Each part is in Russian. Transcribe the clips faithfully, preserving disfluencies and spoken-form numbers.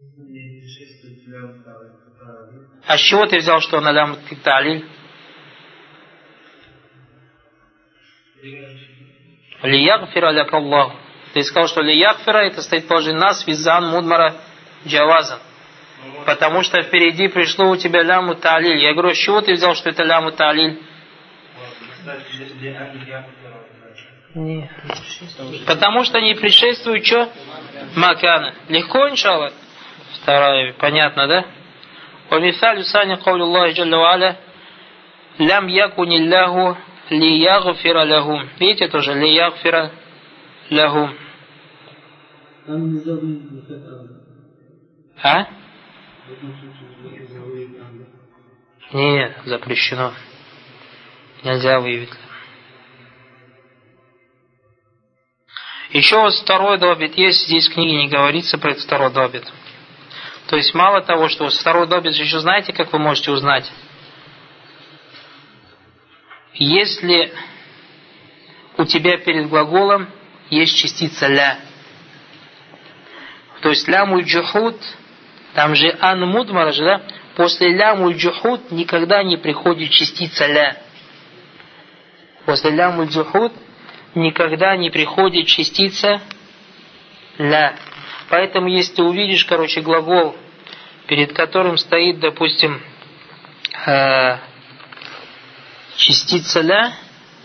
А с чего ты взял, что она лям талиль? Лиягфира ляка Аллах. Ты сказал, что лиягфира это стоит положение нас визан мудмара джавазан. Потому что впереди пришло у тебя ляму талиль. Я говорю, с чего ты взял, что это ляму талиль? Нет. Потому что они предшествуют что? Макана. Легко, иншаллах? Вторая, понятно, да? ومثال ثاني قول الله جل وعلا لم يكن الله ليغفر لهم. Видите тоже ليغفر لهم. А? Нет, запрещено. Нельзя выявить. Еще вот второй добит есть, здесь в книге не говорится про этот второй добит. То есть мало того, что вот второй добит еще знаете, как вы можете узнать? Если у тебя перед глаголом есть частица ля, то есть лямуль джухуд, там же ан мудмара же, да? После лямуль джухуд никогда не приходит частица ля. После лямуль джухуд никогда не приходит частица ля. Поэтому, если ты увидишь, короче, глагол, перед которым стоит, допустим, э, частица ля,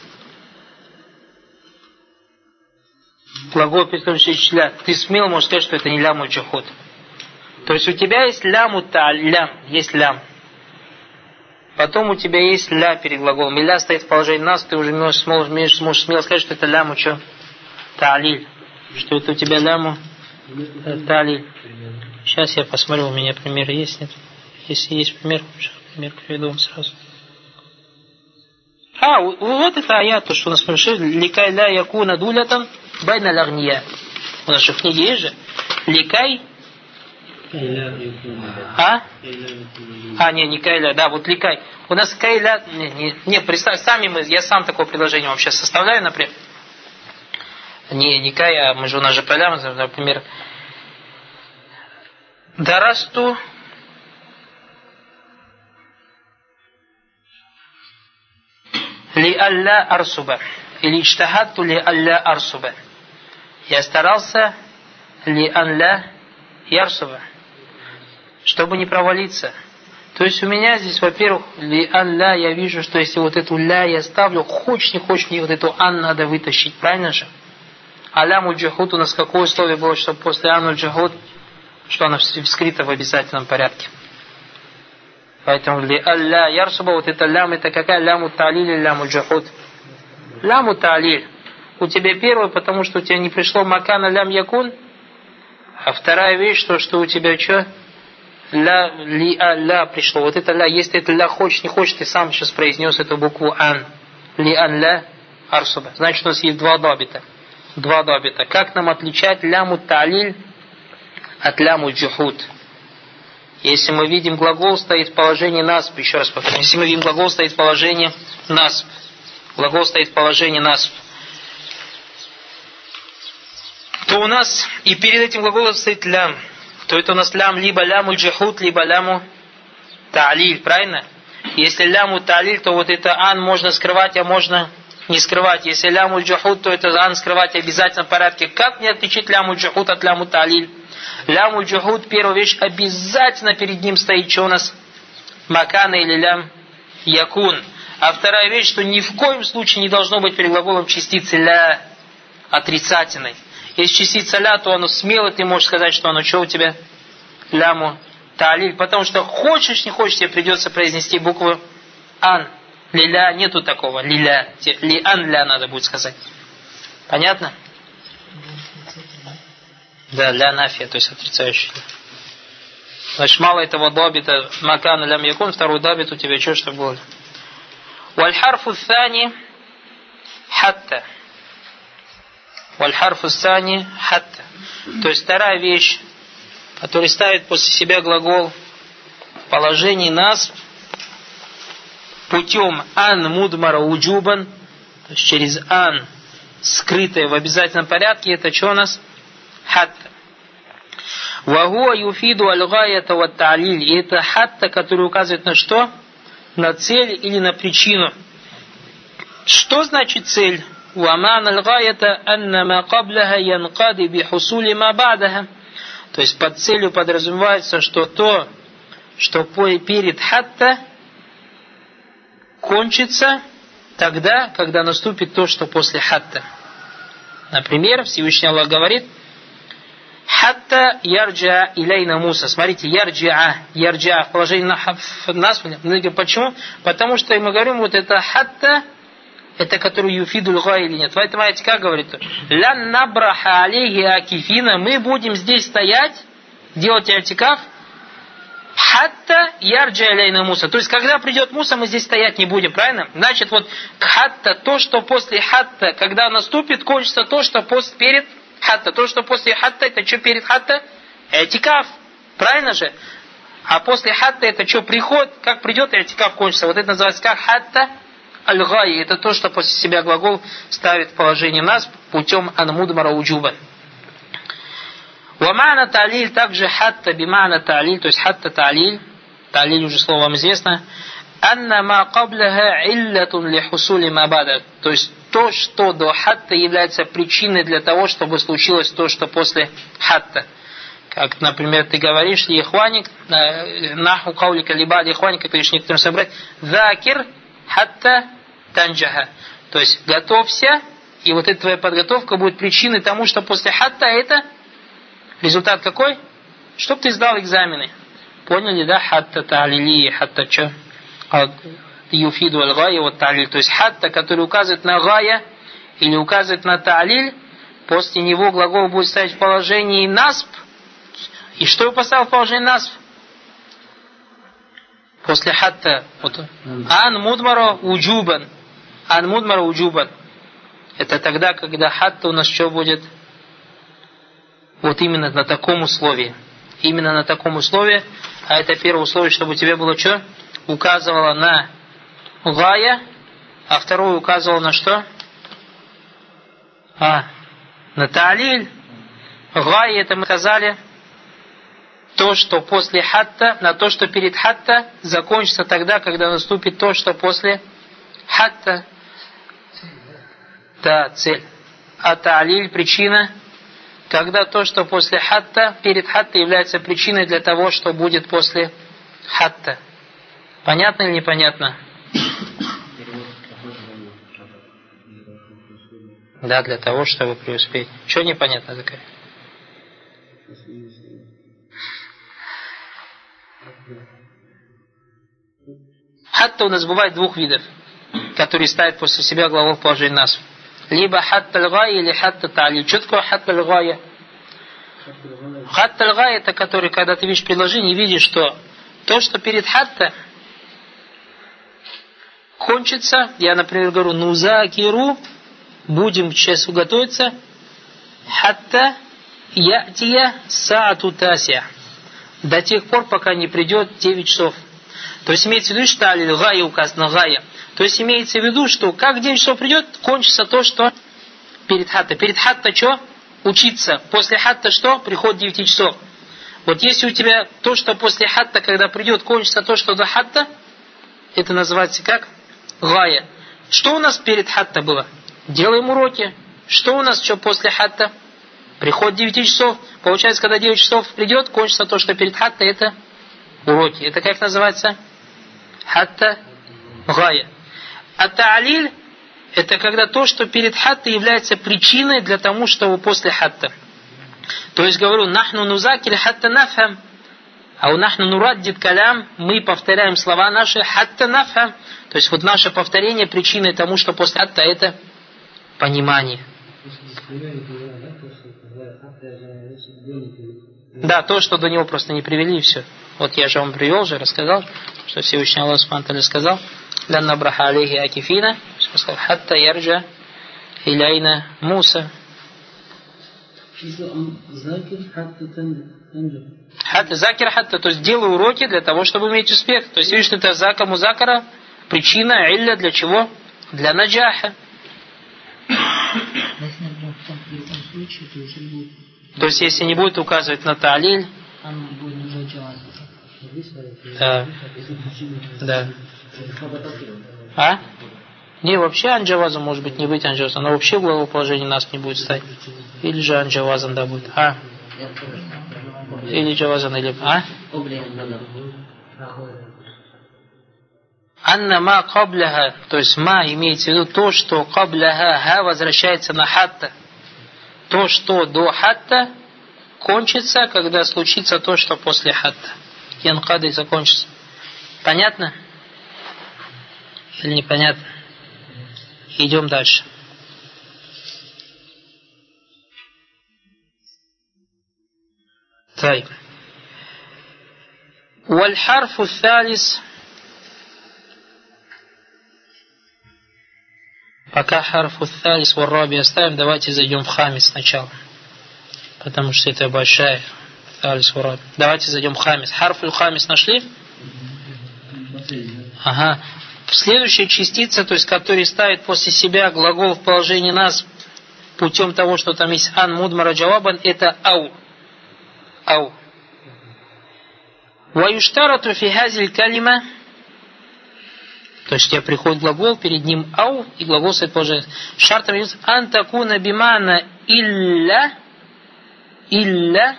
глагол, перед которым стоит частица ля, ты смело можешь сказать, что это не лямуль джухуд. То есть у тебя есть ляму таль, лям, есть лям. Потом у тебя есть ля перед глаголом. И ля стоит в положении нас, ты уже можешь, можешь, можешь смело сказать, что это ляму что? Талиль. Что это у тебя ляму? Талиль. Сейчас я посмотрю, у меня пример есть, нет? Если есть пример, пример приведу вам сразу. А, вот это аят, то, что у нас пришли. Ликай ля якуна дулятан байна лагния. У нас же в книге есть же. Ликай. А? А, не, не кайля, да, вот ликай. У нас кайля, не, не, не, представь, сами мы, я сам такое предложение вам сейчас составляю, например. Не, не кай, а мы же у нас же поля, например. Дарасту ли алля арсуба. Или ичтахатту ли алля арсуба. Я старался ли алля ярсуба, чтобы не провалиться. То есть у меня здесь, во-первых, ли алля, я вижу, что если вот эту ля я ставлю, хочешь не хочешь, мне вот эту ан надо вытащить, правильно же? А лямуль джухуд у нас какое условие было, чтобы после ануль джухуд, что она вскрита в обязательном порядке. Поэтому ли алля ярсуба, вот это лям, это какая? Ляму талиль или лямуль джухуд? Ляму талиль. У тебя первый, потому что у тебя не пришло макана лям якун. А вторая вещь, что, что у тебя что? Ля, ли, а, ля пришло. Вот это ля, если это ля хочешь, не хочешь, ты сам сейчас произнес эту букву ан. Ли ан ля арсуба. Значит, у нас есть два добита. Два добита. Как нам отличать ляму талиль от ляму джухуд? Если мы видим глагол стоит в положении насб, еще раз повторю, если мы видим глагол стоит в положении насб, глагол стоит в положении насб, то у нас и перед этим глаголом стоит лям, то это у нас лям либо ляму джухуд, либо ляму та'лиль, правильно? Если ляму та'лиль, то вот это ан можно скрывать, а можно не скрывать. Если ляму джухуд, то это ан скрывать в обязательном порядке. Как мне отличить ляму джухуд от ляму та'лиль? Ляму джухуд, первая вещь, обязательно перед ним стоит, что у нас? Макана или лям якун. А вторая вещь, что ни в коем случае не должно быть перед глаголом частицы ля отрицательной. Если частица ля, то оно смело, ты можешь сказать, что оно что у тебя? Ляму та'лиль. Потому что хочешь, не хочешь, тебе придется произнести букву ан. Лиля нету такого. Лиля. Ли ан ля надо будет сказать. Понятно? Да, ля нафия, то есть отрицающий. Значит, мало этого добита макана лям якун, второй добит у тебя что, что было? Вальхарфу thani хатта. Вальхарфу thani хатта. То есть вторая вещь, которая ставит после себя глагол в положении насб путем ан мудмара уджубан, то есть через ан, скрытое в обязательном порядке, это что у нас? Хатта. Вагуа юфиду аль-гаята ва та'лиль. И это хатта, который указывает на что? На цель или на причину. Что значит цель? Ваман аль-гаята анна ма кабляха янкади би хусули ма ба'даха. То есть под целью подразумевается, что то, что перед хатта, кончится тогда, когда наступит то, что после хатта. Например, Всевышний Аллах говорит: хатта ярджа илейна Муса. Смотрите, ярджа, ярджа в положении на нас. Почему? Потому что мы говорим, вот это хатта, это который юфидуль гай или нет. В этом аяте как говорит? Лян набраха алейхи акифина. Мы будем здесь стоять, делать и'тикаф, хатта ярджа илейна Муса. То есть, когда придет Муса, мы здесь стоять не будем, правильно? Значит, вот хатта, то, что после хатта, когда наступит, кончится то, что после, перед хатта. То, что после хатта, это что перед хатта? И'тикаф. Правильно же? А после хатта это что, приход? Как придет и'тикаф кончится? Вот это называется как хатта аль-гай. Это то, что после себя глагол ставит в положение нас путем ан-мудмара уджуба. Вамана та'лиль, также хатта бимана та'лиль, то есть хатта та'лиль, та'лиль уже слово вам известно, анна ма кабляха иллятун ли хусули ма бада, то есть то, что до хатта является причиной для того, чтобы случилось то, что после хатта. Как, например, ты говоришь, лихваник, наху каулика либа лихваник, ты говоришь некоторым собрать, закир хатта танджаха, то есть готовься, и вот эта твоя подготовка будет причиной тому, что после хатта это результат какой? Чтоб ты сдал экзамены. Поняли, да? Хатта та'лили, хатта чё? Юфиду аль-гая вот та'лиль. То есть хатта, который указывает на гая или указывает на та'лиль, после него глагол будет ставить в положении насб. И что его поставил в положении насб? После хатта. Вот. Ан мудмара уджубан. Ан мудмара уджубан. Это тогда, когда хатта у нас что будет? Вот именно на таком условии. Именно на таком условии. А это первое условие, чтобы у тебя было что? Указывало на гая. А второе указывало на что? А, на та'лиль. Гая, это мы сказали. То, что после хатта, на то, что перед хатта, закончится тогда, когда наступит то, что после хатта. Да, цель. А та'лиль, причина. Когда то, что после хатта, перед хатта является причиной для того, что будет после хатта. Понятно или непонятно? Да, для того, чтобы преуспеть. Что непонятно такое? Хатта у нас бывает двух видов, которые ставят после себя глагол в положении насб. Либо хатта аль-гая или хатта та'лиль. Что такое хатта аль-гая? Хатта аль-гая это который, когда ты видишь предложение, видишь, что то, что перед хатта кончится, я, например, говорю, нузакиру, будем сейчас готовиться, хатта ятия саату тасия, до тех пор, пока не придет девять часов. То есть имеется в виду, что аль-гая указано гая. То есть имеется в виду, что как девять часов придет, кончится то, что перед хатта. Перед хатта что? Учиться. После хатта что? Приход девяти часов. Вот если у тебя то, что после хатта, когда придет, кончится то, что до хатта, это называется как? Гая. Что у нас перед хатта было? Делаем уроки. Что у нас что после хатта? Приход девяти часов. Получается, когда девять часов придет, кончится то, что перед хатта, это уроки. Это как называется? Хатта гая. А та'лиль это когда то, что перед хатта является причиной для того, чтобы после хатта. То есть говорю, нахну нузакир хатта нафхам. А у нахну нураддид калям, мы повторяем слова наши хатта нафхам. То есть вот наше повторение причиной тому, что после хатта это понимание. Да, то, что до него просто не привели, и все. Вот я же вам привел, же рассказал, что Всевышний Аллах Субхану ва Тааля сказал: «Лян набраха алейхи акифина», «Хатта ярджа иляйна Муса». Хатта закир хатта, то есть делай уроки для того, чтобы иметь успех. То есть видишь, это зака музакара, причина, илля для чего? Для наджаха. То есть если не будет указывать на та'лиль, Да. Да. А? Не, вообще анджавазом может быть не быть анджавазом, но вообще в главоположении нас не будет стать. Или же анджавазом, да, будет. А? Или джавазан, или... А? Анна ма кабляха, то есть ма имеется в виду то, что кабляха, ха возвращается на хатта. То, что до хатта кончится, когда случится то, что после хатта. Янкады закончится. Понятно? Или непонятно? Идем дальше. طيب. والحرف الثالث. Пока харфу الثالث والرابع оставим, давайте зайдем в хамис сначала. Потому что это большая. الثالث والرابع. Давайте зайдем в хамис. Харфу хамис нашли? Ага. Следующая частица, то есть, которая ставит после себя глагол в положении нас путем того, что там есть ан мудмара джавабан, это ау. Ау. Ваюштарату фи хазиль калима. То есть, у тебя приходит глагол, перед ним ау, и глагол стоит положение. Шартом является ан такуна бимана илля. Илля.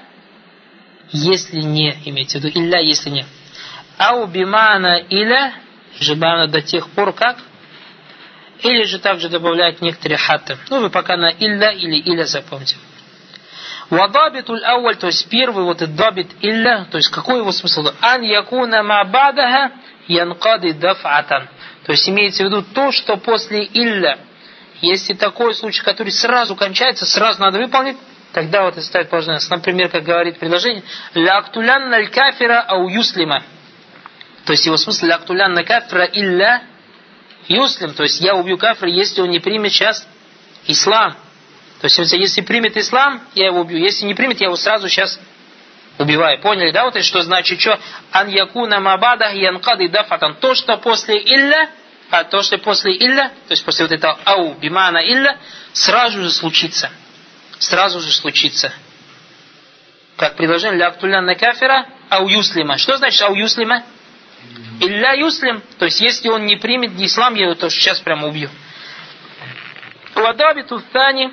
Если не, имеется в виду, илля, если не. Ау бимана иля. Жибана до тех пор, как? Или же также добавляют некоторые хатты. Ну, вы пока на илля или иля запомните. Вадабитуль ауаль, то есть первый вот этот дабит илля, то есть какой его смысл? Ан якуна ма бадаха янкады дафатан. То есть имеется в виду то, что после илля, если такой случай, который сразу кончается, сразу надо выполнить, тогда вот и ставит положение. Например, как говорит предложение, ля актулянна аль кафира ау юслима. То есть его смысл ля актулянна кафира илля юслим. То есть я убью кафира, если он не примет сейчас ислам. То есть если примет ислам, я его убью. Если не примет, я его сразу сейчас убиваю. Поняли, да? Вот это что значит, что ан якуна мабада янкады дафатан. То, что после илля, а то, что после илля, то есть после вот этого ау бимана илля, сразу же случится. Сразу же случится. Как предложение ля актулянна кафира ау юслима. Что значит ау юслима? Илля юслим, то есть если он не примет ислам, я его то сейчас прямо убью. Ладабиту тани,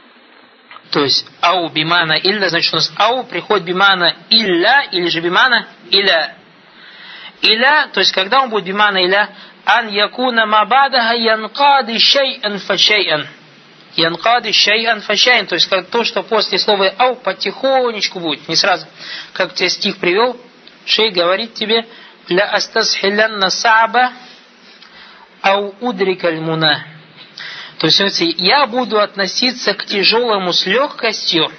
то есть ау бимана илля, значит у нас ау приходит бимана илля, или же бимана иля. Иля, то есть когда он будет бимана иля, ан якуна мабадаха янкады шай'ан фа шай'ан. Янкады шай'ан фа шай'ан, то есть как то, что после слова ау потихонечку будет, не сразу. Как тебе стих привел, шей говорит тебе, ля астасхилянна сааба ау удрикаль муна. То есть, я буду относиться к тяжелому с легкостью.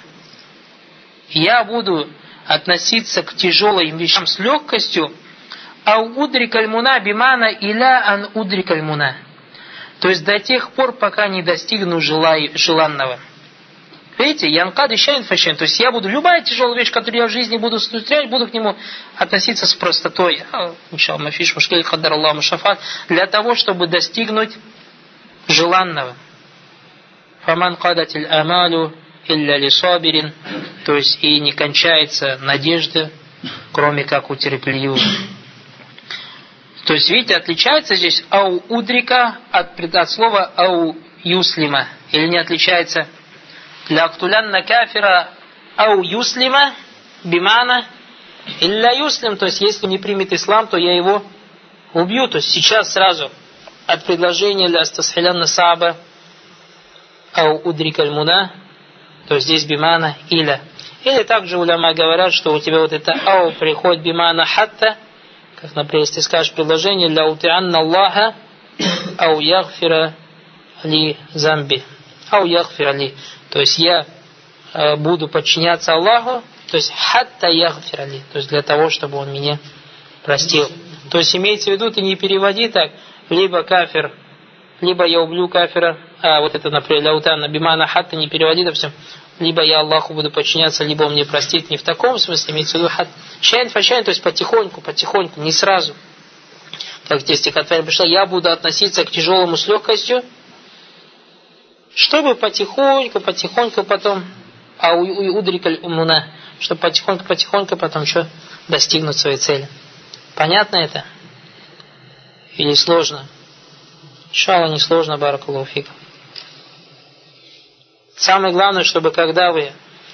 Я буду относиться к тяжелым вещам с легкостью. Ау удрикаль муна бимана иля ан удрикаль муна. То есть, до тех пор, пока не достигну желанного. Видите, янкад ищайн фашайн. То есть я буду, любая тяжелая вещь, которую я в жизни буду встречать, буду к нему относиться с простотой. Для того, чтобы достигнуть желанного. Фаман кадатиль амалю илля лисабирин. То есть и не кончается надежда, кроме как у терпеливого. То есть, видите, отличается здесь ау удрика от, от слова ау юслима. Или не отличается? Ля актулянна кафира ау юслима бимана илля юслим. То есть, если не примет ислам, то я его убью. То есть, сейчас сразу от предложения ля астасхилянна сааба ау удрикаль муна, то есть здесь бимана иля. Или также уляма говорят, что у тебя вот это ау приходит бимана хатта, как, например, если ты скажешь предложение ля утианна Аллаха ау ягфира ли замби. Ау ягфира ли. То есть я э, буду подчиняться Аллаху, то есть хатта ягфира ли. То есть для того, чтобы он меня простил. То есть имеется в виду, ты не переводи так, либо кафир, либо я убью кафира, а вот это, например, ля утианна бимана хатта не переводи, допустим, либо я Аллаху буду подчиняться, либо он мне простит. Не в таком смысле, имеется в виду хат. Шайн фашайн, то есть потихоньку, потихоньку, не сразу. Как здесь стихотворение пришло, я буду относиться к тяжелому с легкостью, чтобы потихоньку, потихоньку потом, а удрикаль умуна, чтобы потихоньку-потихоньку потом что? Достигнуть своей цели. Понятно это? Или сложно? Иншаллах, не сложно, баракаллаху фикум. Самое главное, чтобы когда вы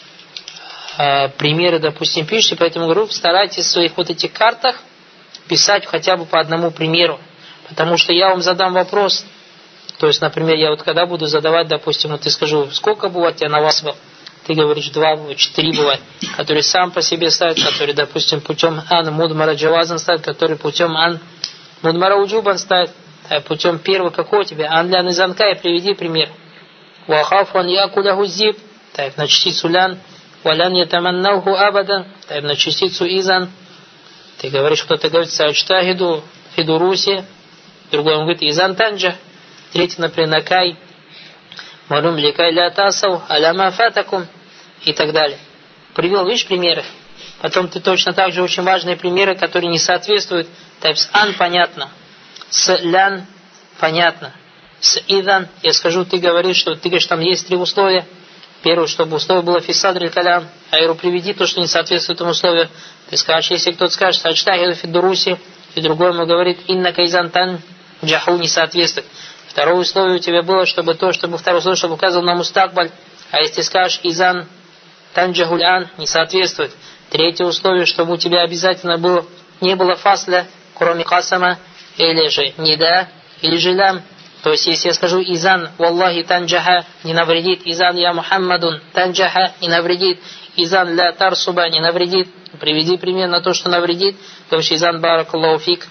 э, примеры, допустим, пишете, поэтому говорю, старайтесь в своих вот этих картах писать хотя бы по одному примеру. Потому что я вам задам вопрос. То есть, например, я вот когда буду задавать, допустим, вот я скажу, сколько бывает у тебя навасбов? Ты говоришь, два бывает, четыре бывает, которые сам по себе ставят, которые, допустим, путем ан мудмара джавазан ставят, которые путем ан мудмара уджубан ставят, а путем первого какого у тебя? Ан ля низанка, и приведи пример. Вахаф ван якуляху зиб, так, на частицу лян, валян ятаманнауху абадан, так, на частицу изан. Ты говоришь, кто-то говорит, саачтахиду фидуруси, другой он говорит, изан танджа, третий, например, накай, марум ликай ля тасау, аляма фатакум, и так далее. Привел, видишь, примеры. Потом ты точно так же очень важные примеры, которые не соответствуют. Так, с ан понятно, с лян понятно, с идан, я скажу, ты говоришь, что ты говоришь, там есть три условия. Первое, чтобы условие было фисадриль калям, а иру приведи то, что не соответствует этому условию. Ты скажешь, если кто-то скажет, сачтахиду фидуруси, и другой ему говорит, инна кайзан тан джаху, не соответствует. Второе условие у тебя было, чтобы то, чтобы второе условие, чтобы указывал на мустакбаль, а если скажешь изан тан джахуль ан, не соответствует. Третье условие, чтобы у тебя обязательно было, не было фасля, кроме касама, или же нида, или же лям. То есть, если я скажу изан, валлахи танджаха, не навредит, изан я Мухаммадун, танджаха, не навредит, изан ля тарсуба, не навредит, приведи пример на то, что навредит, говоришь изан баракаллаху фик,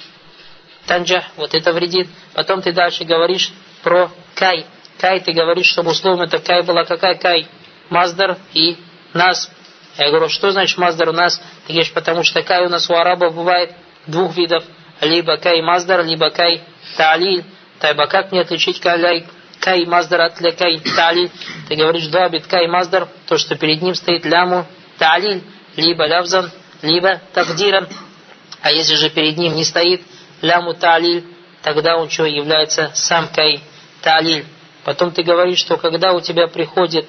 танджах, вот это вредит. Потом ты дальше говоришь про кай. Кай ты говоришь, чтобы условно это кай была какая кай? Маздар и нас. Я говорю, что значит маздар у нас? Ты говоришь, потому что кай у нас у арабов бывает двух видов. Либо кай маздар, либо кай та'лиль. Тайба, как мне отличить кай, кай маздар от ля кай та'лиль? Ты говоришь, дабит кай маздар, то, что перед ним стоит ляму та'лиль, либо лявзан, либо тагдиран. А если же перед ним не стоит ляму та'лиль, тогда он что, является сам кай та'лиль. Потом ты говоришь, что когда у тебя приходит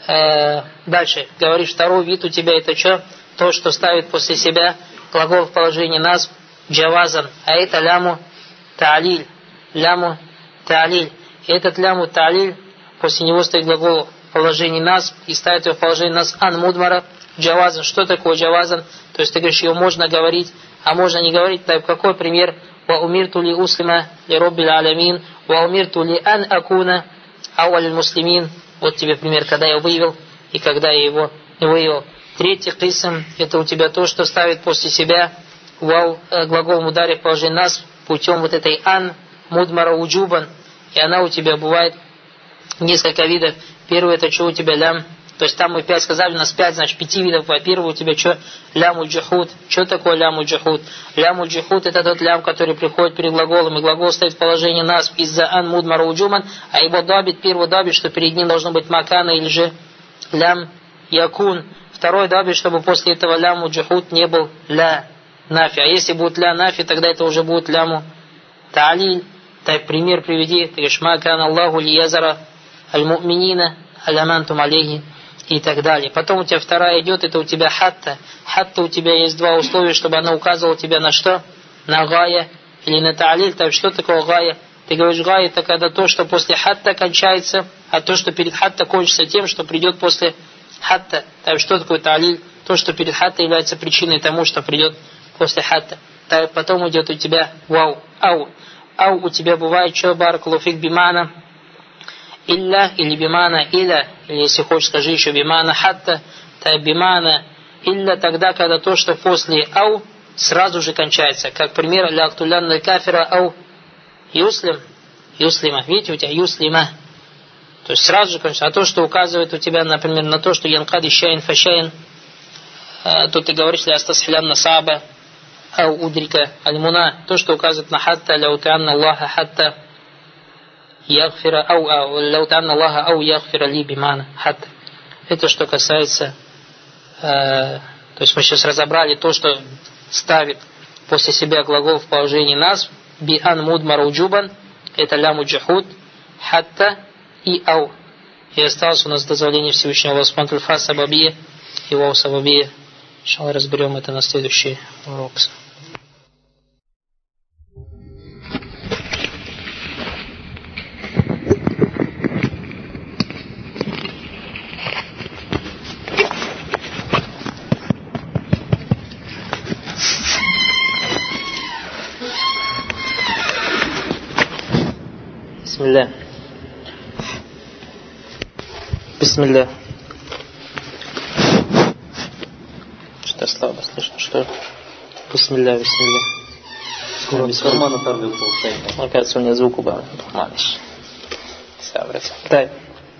э, дальше, говоришь, второй вид у тебя это что? То, что ставит после себя глагол в положении нас джавазан, а это ляму та'лиль. Ляму та'лиль. И этот ляму та'лиль, после него стоит глагол в положении нас, и ставит его в положении нас ан мудмара джавазан. Что такое джавазан? То есть ты говоришь, его можно говорить, а можно не говорить. Так, какой пример? Ва умирту ли услима ли роббиль алямин, ва умирту ли ан акуна ауаль муслимин. Вот тебе пример, когда я вывел и когда я его не вывел. Третий кисм, это у тебя то, что ставит после себя вау, глагол мудари в положении нас путем вот этой ан мудмара уджубан, и она у тебя бывает несколько видов. Первый это что у тебя лям, то есть там мы пять сказали, у нас пять, значит пяти видов. Во-первых, у тебя что? Ляму джихуд. Что такое ляму джихуд? Ляму джихуд это тот лям, который приходит перед глаголом, и глагол стоит в положении нас из-за ан мудмара уджубан, а его дабит, первый дабит, что перед ним должно быть макана или же лям якун. Второй дабит, чтобы после этого ляму джихуд не был ля нафи. А если будет ля нафи, тогда это уже будет ляму та'лиль. Так, пример приведи. Ты говоришь, ма кан Аллаху лиязара аль-му'минина алямантум алейхи, и так далее. Потом у тебя вторая идет, это у тебя хатта. Хатта у тебя есть два условия, чтобы она указывала тебя на что? На гая или на та'лиль. Так, что такое гая? Ты говоришь, гая это когда то, что после хатта кончается, а то, что перед хатта кончится тем, что придет после хатта. Так, что такое та'лиль? То, что перед хатта является причиной тому, что придет после хатта. Так, потом идет у тебя вау, ау. Ау у тебя бывает, что баракаллаху фик бимана илля или бимана иля, или если хочешь, скажи еще бимана хатта, так бимана илля тогда, когда то, что после ау сразу же кончается. Как пример, ля актулянна кафира ау юслим, юслима. Видите, у тебя юслима. То есть сразу же кончается. А то, что указывает у тебя, например, на то, что янкади щайн фащайн, то ты говоришь, ля астасхилям насаба, ау удрика аль-муна, то, что указывает на хатта, ля утанна Аллаха хатта ягфира, ау, ау, ля утанна Аллаха ау ягфира ли бимана хатта. Это что касается, э, то есть мы сейчас разобрали то, что ставит после себя глагол в положении нас, би ан мудмар уджубан, это ляму джахуд, хатта и ау. И осталось у нас дозволение Всевышнего Аллаха субхану ва тааля фа сабабия его сабабия. Иншаллах, разберем это на следующий урок. Бисмилля. Бисмилля. Что-то слабо слышно, что ли? Бисмилля, бисмилля. Скоро без кармана торгов получается. Мне кажется, у меня звук убавлен. Малыш. Так.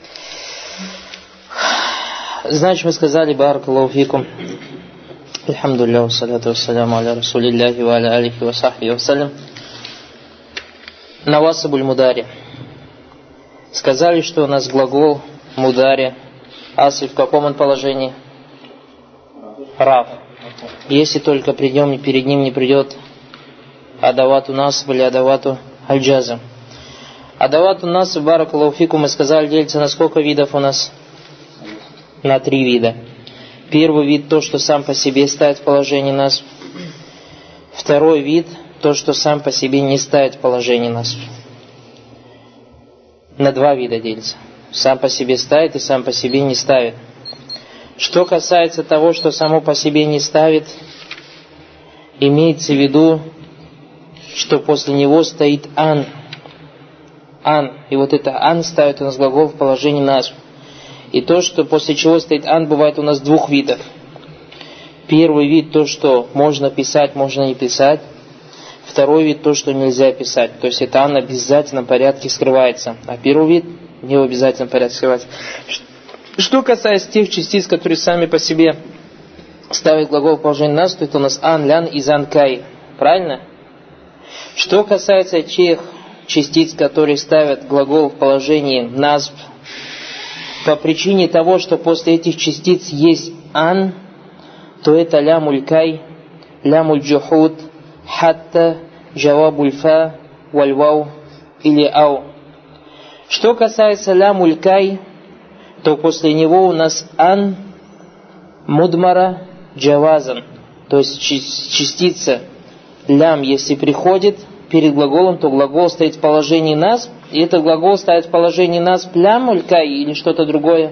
Значит, мы сказали баракаллаху фикум. Алхамдулилля, вассаляту вассаляму аля расулиллахи ва аля алихи ва сахбихи вассалям. Навасибуль мудари. Сказали, что у нас глагол мудари. Асли в каком он положении? Раф. Если только придем и перед ним не придет адавату насб или адавату аль-джазм. Адавату насб, баракаллаху фикум, мы сказали, делится на сколько видов у нас? На три вида. Первый вид то, что сам по себе ставит в положение насб. Второй вид то, что сам по себе не ставит в положение насб. На два вида делится. Сам по себе ставит и сам по себе не ставит. Что касается того, что само по себе не ставит, имеется в виду, что после него стоит ан. Ан. И вот это ан ставит у нас глагол в положении насб. И то, что после чего стоит ан, бывает у нас двух видов. Первый вид то, что можно писать, можно не писать. Второй вид то, что нельзя писать. То есть это ан в обязательном порядке скрывается. А первый вид не в обязательном порядке скрывается. Что касается тех частиц, которые сами по себе ставят глагол в положение насб, то это у нас ан, лян и зан, кай. Правильно? Что касается тех частиц, которые ставят глагол в положении насб, по причине того, что после этих частиц есть ан, то это лямуль кай, лямуль джухуд, хатта, джавабуль фа, вальвау или ау. Что касается лямуль кай, то после него у нас ан, мудмара, джавазан. То есть частица лям, если приходит перед глаголом, то глагол стоит в положении насб, и этот глагол ставит в положении насб лямуль кай или что-то другое.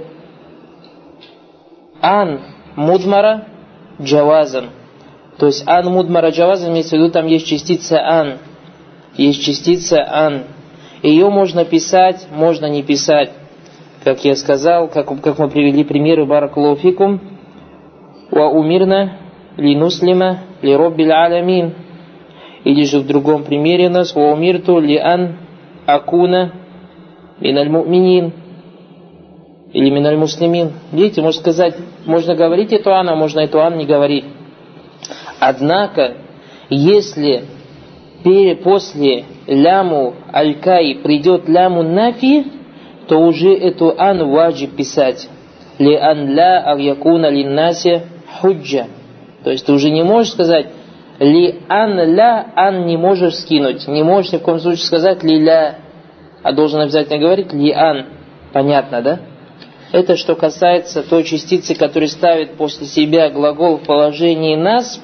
Ан, мудмара, джавазан. То есть ан, мудмара, джавазан, имеется в виду, там есть частица ан. Есть частица ан. Ее можно писать, можно не писать. Как я сказал, как, как мы привели примеры, баракаллаху фикум. Ва умирна ли нуслима ли роббиль алямин. Или же в другом примере у нас ва умирту ли ан акуна миналь му'минин. Или миналь муслимин. Видите, можно сказать, можно говорить эту ан, а можно эту ан не говорить. Однако, если после ляму аль-кай придет ляму нафи, то уже эту ан ваджиб писать. Ли ан ла аль-якуна лин-наси худжа. То есть ты уже не можешь сказать ли ан ла, ан не можешь скинуть. Не можешь ни в коем случае сказать ли ля, а должен обязательно говорить ли ан. Понятно, да? Это что касается той частицы, которая ставит после себя глагол в положении насб.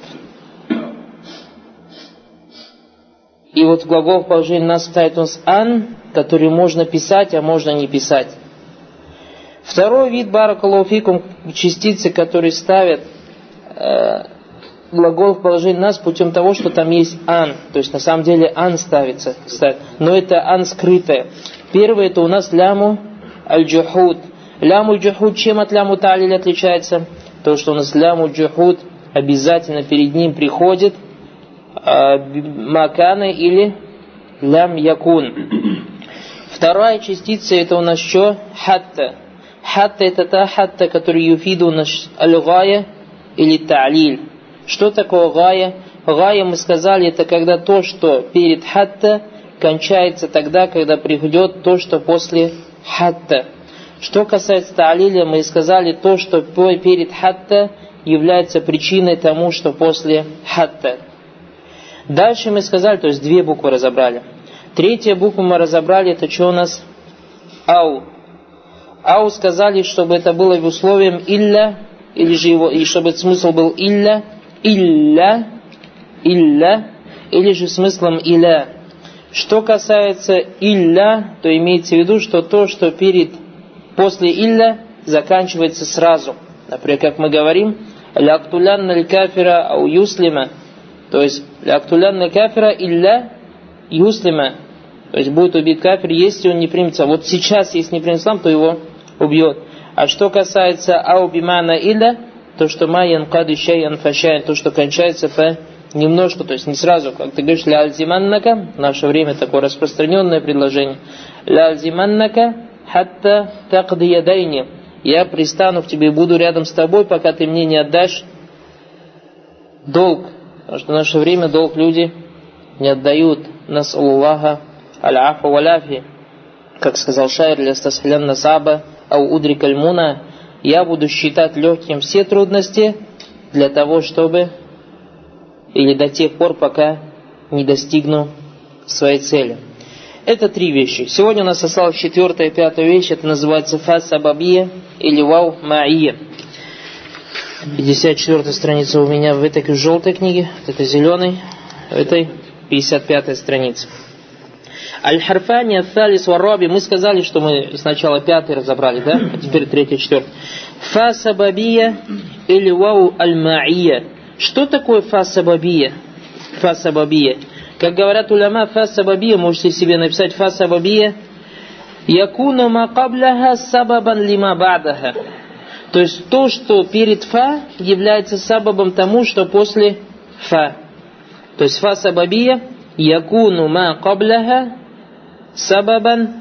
И вот глагол в положении насб ставит у нас ан, который можно писать, а можно не писать. Второй вид, баракаллаху фикум, частицы, которые ставят э, глагол в положении насб путем того, что там есть ан. То есть на самом деле ан ставится, ставит, но это ан скрытое. Первое это у нас ляму аль-джухуд. Ляму аль-джухуд чем от ляму та'лиль отличается? То, что у нас ляму аль-джухуд обязательно перед ним приходит маканы или лям якун. Вторая частица это у нас что? Хатта. Хатта это та хатта, которая юфиду у нас аль-гая или та'лиль. Что такое гая? Гая, мы сказали, это когда то, что перед хатта, кончается тогда, когда приходит то, что после хатта. Что касается та'лиля, мы сказали, то, что перед хатта является причиной тому, что после хатта. Дальше мы сказали, то есть две буквы разобрали. Третья буква мы разобрали, это что у нас? Ау. Ау сказали, чтобы это было в условием илля или же его, и чтобы смысл был илля, илля, илля, или же смыслом иля. Что касается илля, то имеется в виду, что то, что перед, после илля, заканчивается сразу. Например, как мы говорим, ляктулянна ль-кафира ау юслима, то есть ляктулянна кафира илля юслима, то есть будет убит кафир, если он не примет ислам. Вот сейчас, если не примет ислам, то его убьет. А что касается ау бимана илля, то, что ма янкаду шайян фашайян, то, что кончается по немножко, то есть не сразу, как ты говоришь, ля альзиманнака, в наше время такое распространенное предложение, ля альзиманнака хатта такди ядайни, я пристану к тебе и буду рядом с тобой, пока ты мне не отдашь долг, потому что в наше время долг люди не отдают. Нас Аллаха аль-афа валяфи, как сказал шаир, лястасхилян насаба ау удрик аль-муна, я буду считать легким все трудности для того, чтобы, или до тех пор, пока не достигну своей цели. Это три вещи. Сегодня у нас осталась четвертая и пятая вещь. Это называется фа сабабия или вау маия. пятьдесят четвёртая страница у меня в этой желтой книге, это зеленой, в этой пятьдесят пятая страница. Аль-Харфани ат-Талис ва-Раби. Мы сказали, что мы сначала пятый разобрали, да? А теперь третий, четвертый. Фа сабабия или вау аль-маия. Что такое фа сабабия? Фа сабабия. Как говорят уляма, фа сабабия, можете себе написать фа сабабия. Якуну ма кабляха сабабан лима ба'даха. То есть то, что перед фа, является сабабом тому, что после фа. То есть фа сабабия. Якуну ма кабляха сабабан.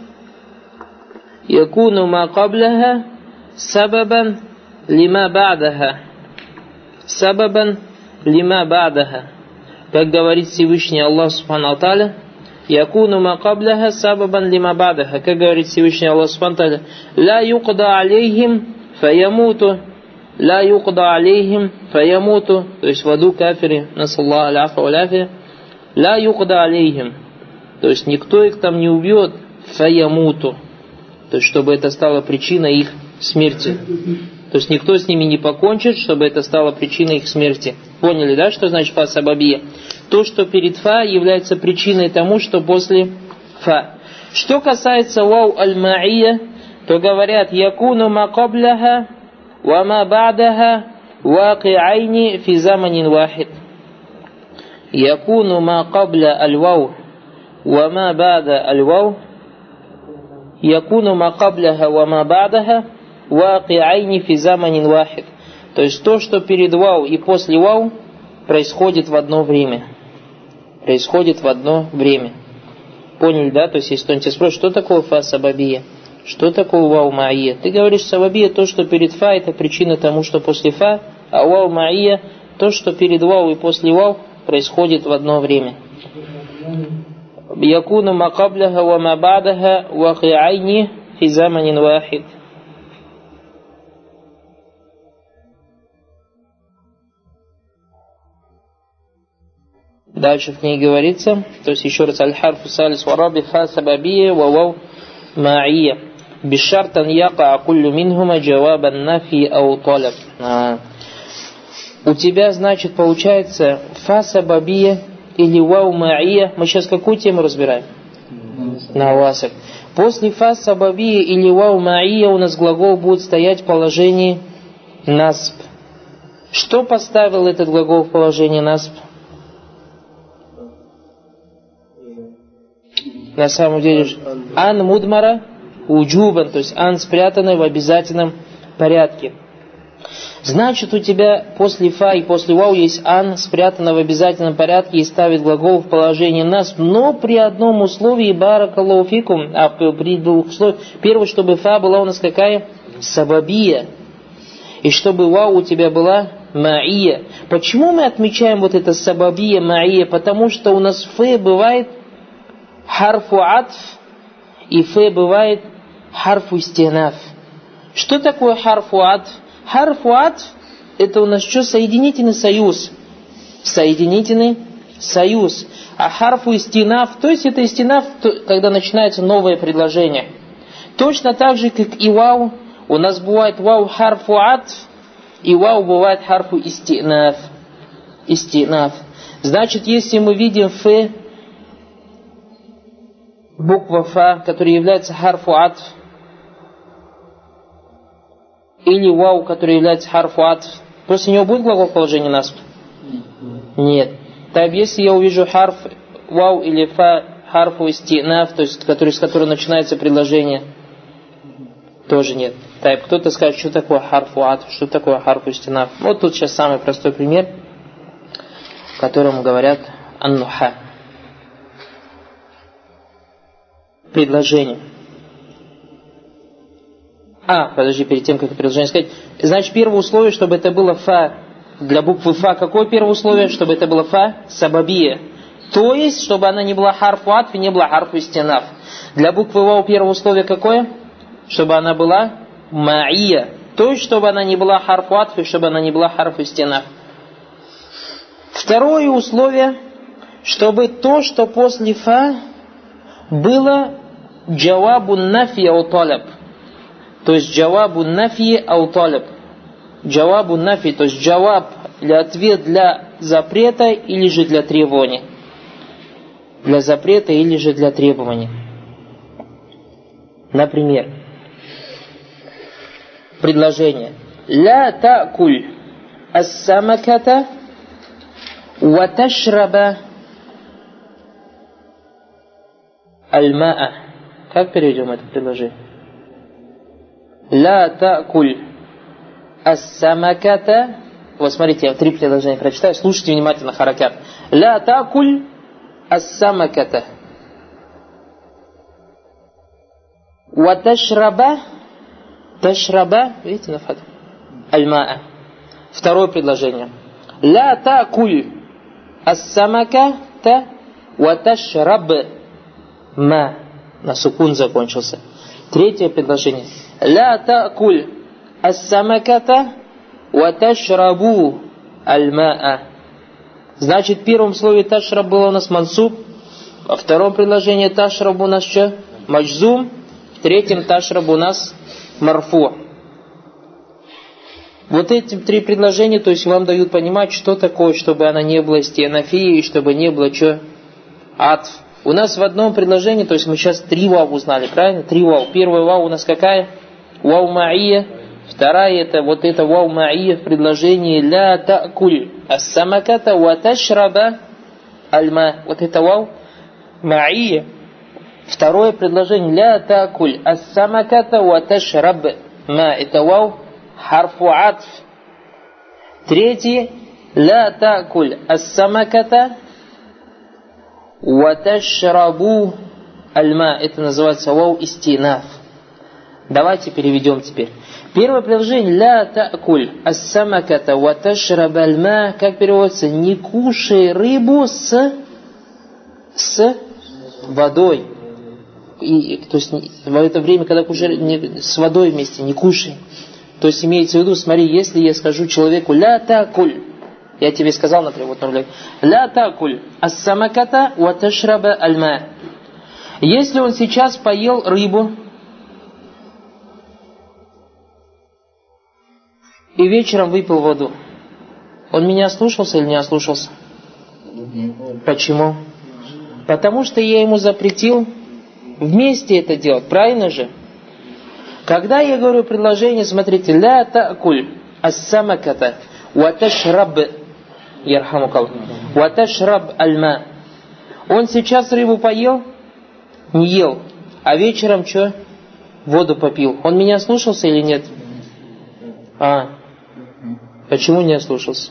Якуну ма кабляха сабабан лима ба'даха. Сабабан лима ба'даха. Как говорит Всевышний Аллах Субхану Тааля, якуну ма кабляха сабабан лима ба'даха. Как говорит Всевышний Аллах Субхану Тааля, ла юкда алейхим фаямуту, ла юкда алейхим фаямуту. То есть в аду кафири, насаллаху аляфа валяфия, ла юкда алейхим. То есть никто их там не убьет, фаямуту. То есть чтобы это стало причиной их смерти. То есть никто с ними не покончит, чтобы это стало причиной их смерти. Поняли, да, что значит фа сабабия? То, что перед фа, является причиной тому, что после фа. Что касается вау аль-ма'ия, то говорят, якуну ма кабляха ва ма ба'даха ваки'айни фи заманин вахид. Якуну ма кабля аль-вау ва ма ба'да аль-вау. Якуну ма кабляха ва ма ба'даха ваки'айни фи заманин вахид. То есть то, что перед вау и после вау, происходит в одно время. Происходит в одно время. Поняли, да? То есть если кто-нибудь спросит, что такое фа сабабия? Что такое вау маия? Ты говоришь, сабабия, то, что перед фа, это причина тому, что после фа, а вау маия, то, что перед вау и после вау, происходит в одно время. Якуну ма кабляха ва ма ба'даха ваки'айни фи заманин вахид. Дальше в книге говорится, то есть еще раз, аль-харфу салис ва-раби фа сабабия ва вау ма'ия. Бишартан яка акуллю минхума джавабан нафи ау талаб. У тебя, значит, получается фа сабабия или вау ма'ия. Мы сейчас какую тему разбираем? Навасак. После фа сабабия или вау ма'ия у нас глагол будет стоять в положении насб. Что поставил этот глагол в положение насб? На самом деле, ан мудмара уджубан, то есть ан спрятанный в обязательном порядке. Значит, у тебя после фа и после вау есть ан, спрятанный в обязательном порядке и ставит глагол в положение нас, но при одном условии, баракаллаху фикум, а при двух условиях, первое, чтобы фа была у нас какая? Сабабия. И чтобы вау у тебя была маия. Почему мы отмечаем вот это сабабия, маия? Потому что у нас фе бывает харфу атф, и фе бывает харфу истинаф. Что такое харфу атф? Харфу атф это у нас что? Соединительный союз. Соединительный союз. А харфу истинаф, то есть это истинаф, когда начинается новое предложение. Точно так же, как и вау, у нас бывает вау харфу атф, И вау бывает харфу истинаф. Истинаф. Значит, если мы видим ф, буква фа, которая является харфу атф, или вау, который является харфу атф, после него будет глагол положения насб? Нет. Так, если я увижу харф вау или фа, харфу истинаф, то есть который, с которого начинается предложение, тоже нет. Так, кто-то скажет, что такое харфу атф, что такое харфу истинаф. Вот тут сейчас самый простой пример, в котором говорят ан-нуха. Предложение. А, подожди, перед тем, как это предложение сказать. Значит, первое условие, чтобы это было фа, для буквы фа, какое первое условие? Чтобы это было фа сабабия. То есть, чтобы она не была харфу атф и не была харфу истинаф. Для буквы вау первое условие какое? Чтобы она была ма'ия. То есть, чтобы она не была харфу атф и чтобы она не была харфу истинаф. Второе условие, чтобы то, что после фа, было джавабу нафи ау талаб. То есть джавабу нафи ау талаб. Джавабу нафи, то есть джаваб или ответ для запрета или же для требования. Для запрета или же для требования. Например, предложение. Ла та'куль ас-самаката ва ташраба аль-ма'a. Как переведем это предложение? Ла та'куль ас-самаката. Вот смотрите, я три предложения прочитаю. Слушайте внимательно харакат. Ла та'куль ас-самаката ва ташраба. Ташраба, видите на фату? Аль-ма'a. Второе предложение. Ла та'куль ас-самаката ва ташраб ма. На сукун закончился. Третье предложение. Ла та'куль ас-самаката ва ташрабу аль-ма'a. Значит, в первом слове ташраб было у нас мансуб, во втором предложении ташраб у нас что? Маджзум, в третьем ташраб у нас марфу. Вот эти три предложения, то есть вам дают понимать, что такое, чтобы она не была истинафией, чтобы не было что? Атф. У нас в одном предложении, то есть мы сейчас три вау узнали, правильно? Три вау. Первая вау у нас какая? Вау ма'ия. Вторая это вот это вау ма'ия в предложении ля та'куль ас-самаката ва ташраба аль-ма. Вот это вау ма'ия. Второе предложение ля та'куль ас-самаката ва ташраб ма. Это вау харфу атф. Третье ля та'куль ас-самаката ва ташрабу аль-ма. Это называется вау истинаф. Давайте переведем теперь. Первое предложение ля та'куль ас-самаката ва ташраб аль-ма. Как переводится? Не кушай рыбу с с водой. И, то есть в это время, когда кушай не, с водой вместе, не кушай. То есть имеется в виду, смотри, если я скажу человеку ля та'куль, я тебе сказал, например, вот, например, ля та'куль ас-самаката ва ташраб аль-ма. Если он сейчас поел рыбу и вечером выпил воду, он меня ослушался или не ослушался? Почему? Потому что я ему запретил вместе это делать, правильно же? Когда я говорю предложение, смотрите, ля та'куль ас-самаката ва ташраб ярхамукаллах ва ташраб аль-ма. Он сейчас рыбу поел? Не ел. А вечером что? Воду попил. Он меня слушался или нет? А. Почему не ослушался?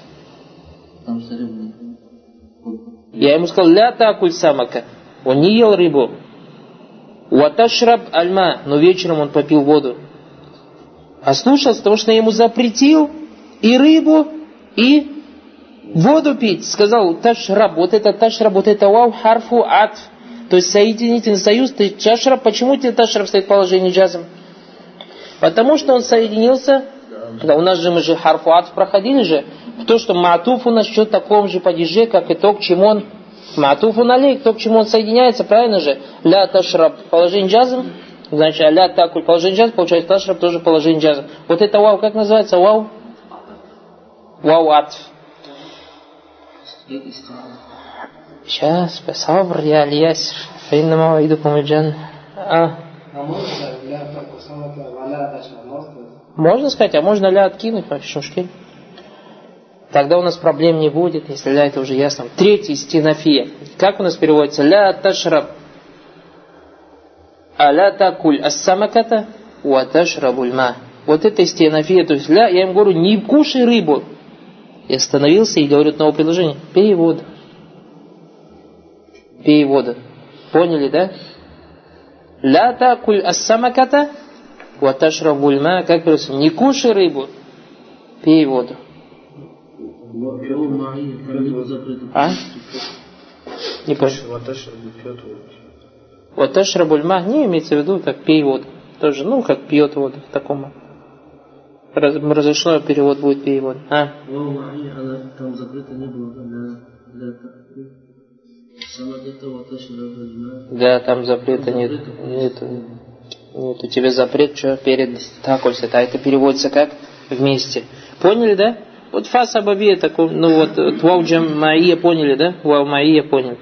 Я ему сказал, ля та'куль самака. Он не ел рыбу. Ва ташраб аль-ма. Но вечером он попил воду. Ослушался, потому что я ему запретил и рыбу, и воду пить. Сказал ташраб. Вот это ташраб, вот это вау харфу атф. То есть соединительный союз. Ты ташраб. Почему тебе ташраб стоит в положении джазм? Потому что он соединился. Да, у нас же мы же харфу атф проходили же. То, что ма'туф у нас что в таком же падеже, как и то, к чему он ма'туфу налейк, то, к чему он соединяется, правильно же? Ля ташраб положение джазм. Значит, ля такуль положение джазм, получается ташраб тоже положение джазм. Вот это вау, как называется? Вау? Вау атф. Сейчас, посавр, я Алиясир. Фаиннама ваидукум аль-джан. А. Можно сказать, а можно ля откинуть, вообще. Тогда у нас проблем не будет, если ля это уже ясно. Третий стенафия. Как у нас переводится? Ля ташраб. Аля такуль ас-самаката ва ташрабуль ма. Вот это стенафия, то есть ля, я им говорю, не кушай рыбу. Я остановился и говорю новое предложение. Пей воду. Пей воду. Поняли, да? Ля такуль ас-самаката ва ташрабуль ма. Как говорится, не кушай рыбу, пей воду. А? Не понял. Вот ташрабуль ма, не имеется в виду, как пей воду. Тоже, ну, как пьет воду в таком. Раз, разошло, перевод будет пей воду. А? Там закрыто не было. Да, там запрета нет. Нет. Нет, у тебя запрет, что перед такольс, а это переводится как вместе. Поняли, да? Вот фа сабабия такой, ну вот вау джам маия, поняли, да? Вау маия, поняли.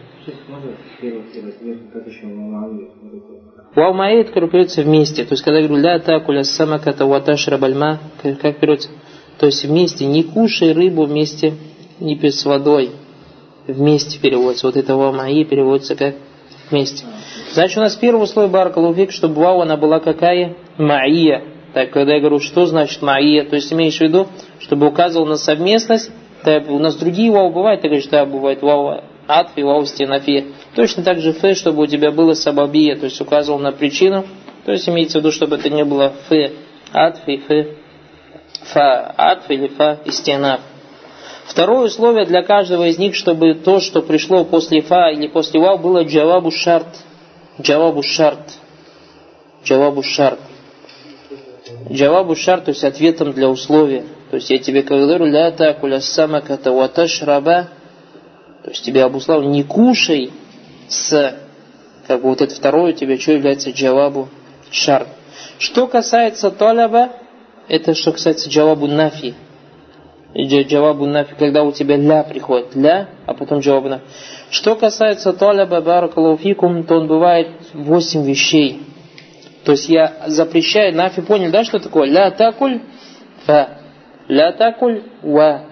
Вау маия, это переводится вместе. То есть, когда я говорю ля такуля самаката ваташра бальма, как переводится? То есть вместе, не кушай рыбу вместе, не пей с водой. Вместе переводится. Вот это вау маия переводится как вместе. Значит, у нас первое условие баракалуфик, чтобы вау она была какая? Маия. Так, когда я говорю, что значит маия, то есть имеешь в виду, чтобы указывал на совместность, так, у нас другие вау бывают, ты говоришь, да, бывает вау атф и вау стенафия. Точно так же фе, чтобы у тебя было сабабия, то есть указывал на причину, то есть имеется в виду, чтобы это не было фе атф и фе фа атф или фа и стенаф. Второе условие для каждого из них, чтобы то, что пришло после фа или после вау, было джавабу шарт. Джавабу шарт. Джавабу шарт. Джавабу шарт, то есть ответом для условия. То есть я тебе говорю, ля такуля самаката ва ташраба, то есть тебе обусловил, не кушай с, как бы вот это второе у тебя, что является джавабу шарт. Что касается талаба, это что касается джавабу нафи. Джавабу нафи, когда у тебя ля приходит, ля, а потом джавабу нафи. Что касается талаба баракалуфикум, то он бывает восемь вещей. То есть я запрещаю, нафи, понял, да, что такое? Ля такуль фа, ля такуль ва.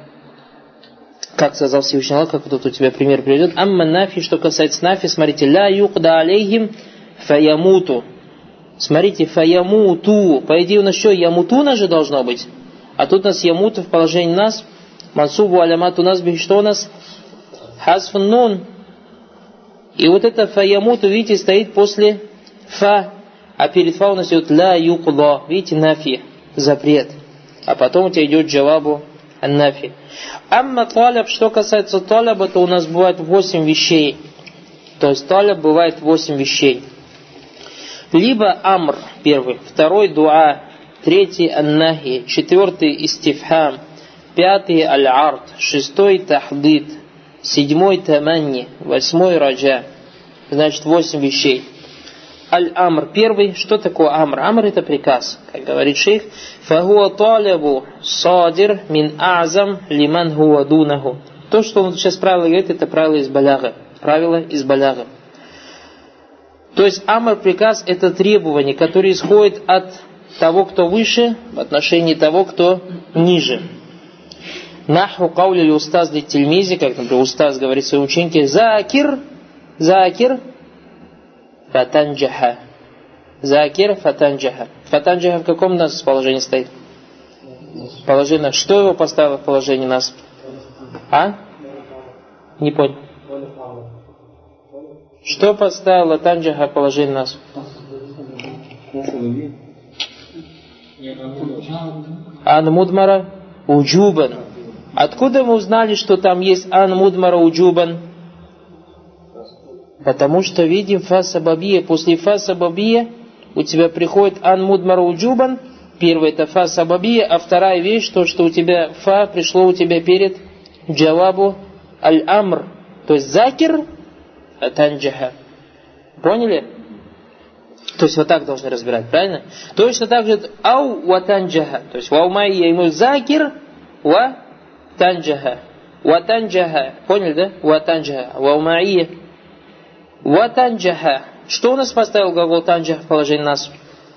Как сказал Всевышний Аллах, как вот тут у тебя пример приведет. Амма нафи, что касается нафи, смотрите, ля юкда алейхим фаямуту. Смотрите, фаямуту. По идее у нас что, ямутуна же должно быть? А тут у нас ямуту в положении нас. Мансубу алямату нас, что у нас? Хасфун нун. И вот это фаямуту, видите, стоит после фа. А перед фа у нас идет ля юкда. Видите, нафи, запрет. А потом у тебя идет джавабу ан-нафи. Амма таляб, что касается талаба, то у нас бывает восемь вещей. То есть таляб бывает восемь вещей. Либо амр, первый, второй дуа, третий ан-нахи, четвертый истифхам, пятый аль-ард, шестой тахдид, седьмой таманни, восьмой раджа. Значит, восемь вещей. Аль-амр, первый, что такое амр? Амр это приказ, как говорит шейх. Фахуа талябу садир мин азам лиман хуа дунаху. То, что он сейчас правило говорит, это правило из баляга. Правило из баляга. То есть амр, приказ, это требование, которое исходит от того, кто выше, в отношении того, кто ниже. Наху каули устаз ли тельмизи, как, например, устаз говорит своей ученике, закир, закир, фатанджаха. Закир, фатанджаха. Фатанджаха в каком у нас положении стоит? Положение. Что его поставило в положение нас? А? Не понял. Что поставило танджаха в положение нас? Ан мудмара уджубан. Откуда мы узнали, что там есть ан мудмара уджубан? Потому что видим фа сабабия. После фа сабабия у тебя приходит ан мудмара уджубан. Первое это фа сабабия, а вторая вещь, то, что у тебя фа пришло у тебя перед джавабу аль-амр. То есть закир танджаха. Поняли? То есть вот так должны разбирать, правильно? Точно так же ау ва танджаха. То есть вау май я ему закир ва танджаха. Ватанджаха. Поняли, да? Ватанджаха. Ваумаия. Ватанджаха. Что у нас поставил глагол танджаха в положении насб?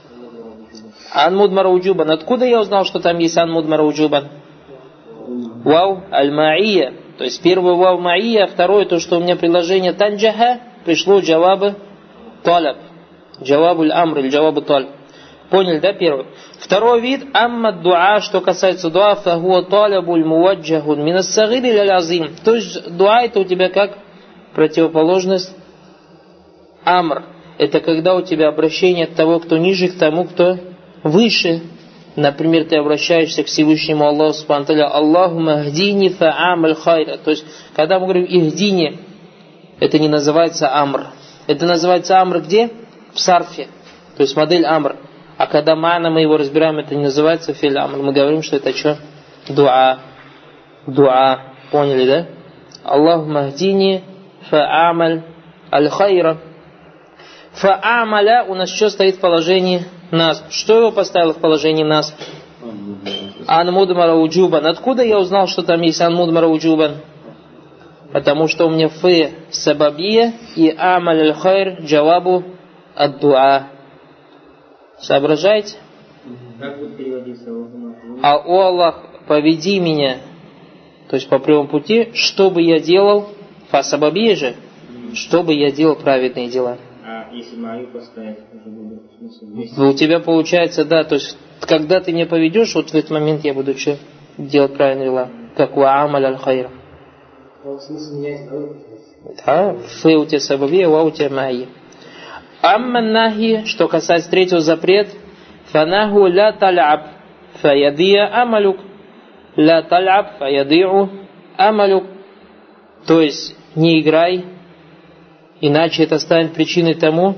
Анмудмара уджубан. Откуда я узнал, что там есть анмудмара уджубан? Вау аль-маия. То есть первое вау маия, а второе то, что у меня предложение танджаха, пришло джавабы талаб. Джавабу аль-амр или джавабу талаб. Поняли, да, первый? Второй вид, амма дуа, что касается дуа, фахуа талабуль муваджахун минас сагир или азим. То есть дуа это у тебя как противоположность амр. Это когда у тебя обращение от того, кто ниже, к тому, кто выше. Например, ты обращаешься к Всевышнему Аллаху Субхану ва Тааля, Аллахумма хдини фа'амаль хайра. То есть, когда мы говорим ихдини, это не называется амр. Это называется амр где? В сарфе. То есть модель амр. А когда мана мы его разбираем, это не называется филь амр. Мы говорим, что это что? Дуа. Дуа. Поняли, да? Аллахумма хдини фа'амаль аль-хайра. Фа'амаля у нас что стоит в положении нас? Что его поставило в положении нас? Анмудмара уджубан. Откуда я узнал, что там есть анмудмара уджубан? Потому что у меня фе сабабия и амаль аль-хайр джавабу ад-дуа. Соображаете? Как будет переводиться? А о Аллах, поведи меня, то есть по прямому пути, что бы я делал, фа сабабия же, что бы я делал праведные дела. А если мою поставить, уже будет смысл. У тебя получается, да, то есть, когда ты меня поведешь, вот в этот момент я буду что делать правильные дела. Как ва амаль аль-хайр. Смысл меняется. Да, фе у тебя сабабия, ва у тебя маи. Амма нахи, что касается третьего запрет, фанаху ла таляб, фаядия амалюк. Ла таляб, фаядиу амалюк. То есть, не играй, иначе это станет причиной тому,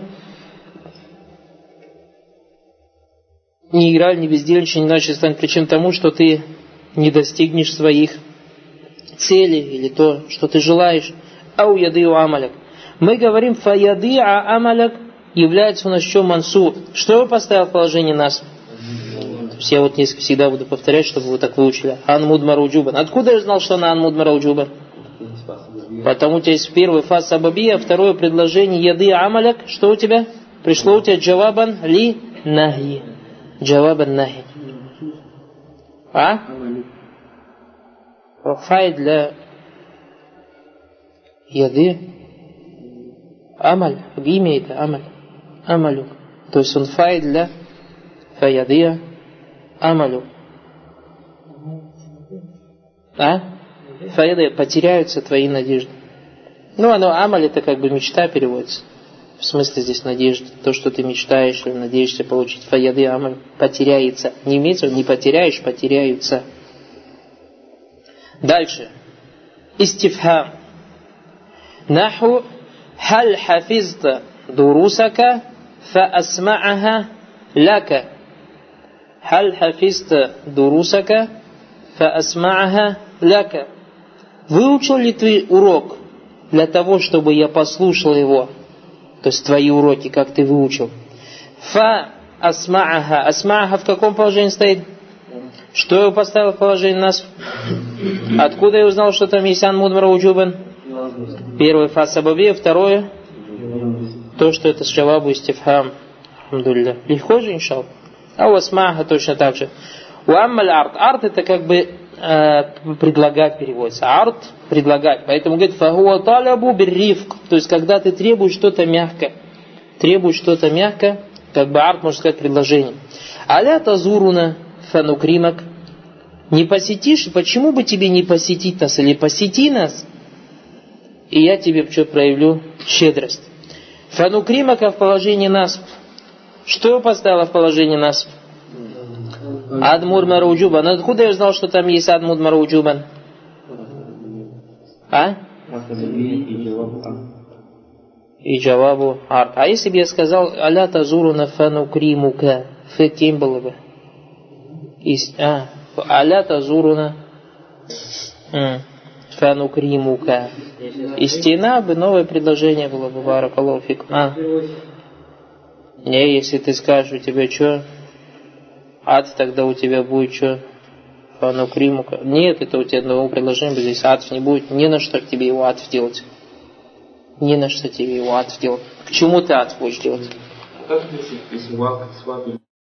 не играй, не бездельничай, иначе это станет причиной тому, что ты не достигнешь своих целей или то, что ты желаешь. Ау ядиу амаляк. Мы говорим фаядиа амаляк является у нас что мансуб. Что я поставил в положение нас? То есть я вот несколько всегда буду повторять, чтобы вы так выучили. Анмудмара уджубан. Откуда я знал, что она анмудмара уджубан? Потому у тебя есть первый фаз сабабия, второе предложение яды амаляк. Что у тебя? Пришло у тебя джавабан ли нахи. Джавабан нахи. А? Фай для яды амаль. В имя это амаль. Амалю. То есть он фай для фаядия амалю. А? Фаядия, потеряются твои надежды. Ну, оно амаль это как бы мечта переводится. В смысле здесь надежда. То, что ты мечтаешь или надеешься получить. Фаяды амаль потеряется. Не имеется, не потеряешь, потеряются. Дальше. Истифхам. Наху халь хафизта дурусака фаасма'аха лака. Халь хафизта дурусака фаасма'аха лака. Выучил ли ты урок для того, чтобы я послушал его? То есть твои уроки, как ты выучил. Фа асма'аха. Асма'аха в каком положении стоит? Что я поставил в положение нас? Откуда я узнал, что там есть анмудмара уджубан? Первый фа сабабия, второе то, что это джавабу истифхам. Алхамдулилля. Легко же, иншалла. А у асма'аха точно так же. У аммаль арт. Арт это как бы предлагать переводится. Арт предлагать. Поэтому говорит фахуа талабу биррифк. То есть когда ты требуешь что-то мягко. Требуешь что-то мягко, как бы арт можно сказать предложение. Аля тазуруна фанукримак. Не посетишь, почему бы тебе не посетить нас? Или посети нас, и я тебе что проявлю щедрость. Фанукримака в положении нас. Что поставила в положении нас? Адмудмара уджубан. Откуда я знал, что там есть адмудмара уджубан? А? И джавабу арт. А если бы я сказал аля тазуруна фанукримука, фе кем было бы? А, аля тазуруна фанукримука. И стена бы, новое предложение было бы, баракаллаху фикум. А. Не, если ты скажешь, у тебя что? Ад, тогда у тебя будет что? Аллаху нукримука. Нет, это у тебя одного предложения, здесь атф не будет. Не на что тебе его атф делать. Не на что тебе его атф делать. К чему ты атф будешь делать? Как если, если вак, свак